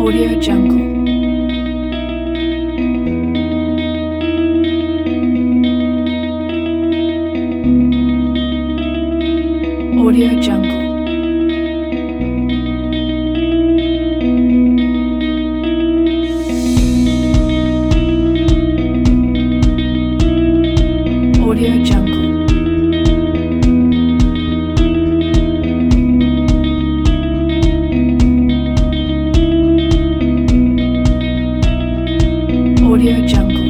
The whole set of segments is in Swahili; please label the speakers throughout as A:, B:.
A: Audio Jungle. Audio Jungle. Audio Jungle. Audio Jungle.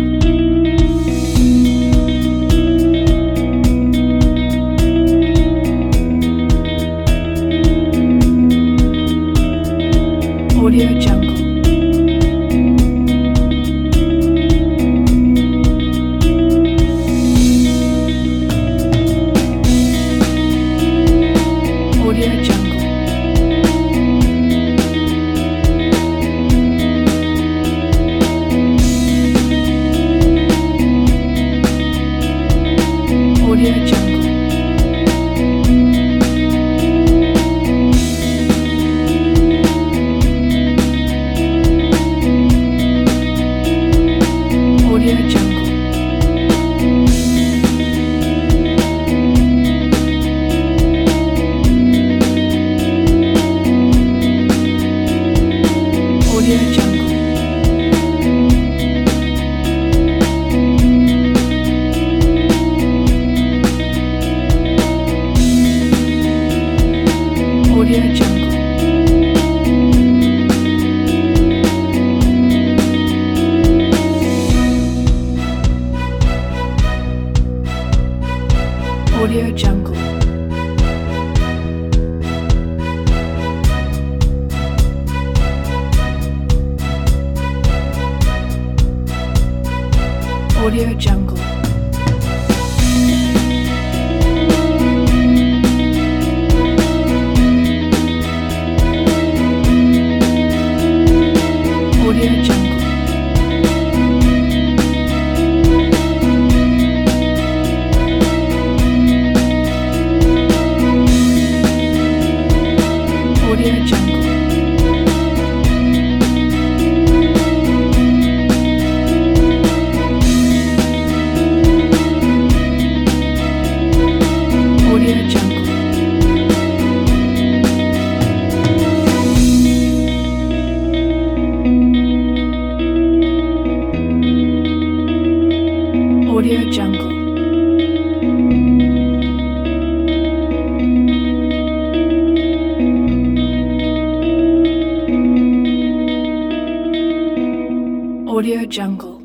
A: Audio Jungle. Audio Jungle. Audio Jungle. Audio Jungle. Audio Jungle. Audio Jungle. Audio Jungle. Audio Jungle. Audio Jungle. Audio Jungle. Audio Jungle. Audio Jungle. Audio Jungle.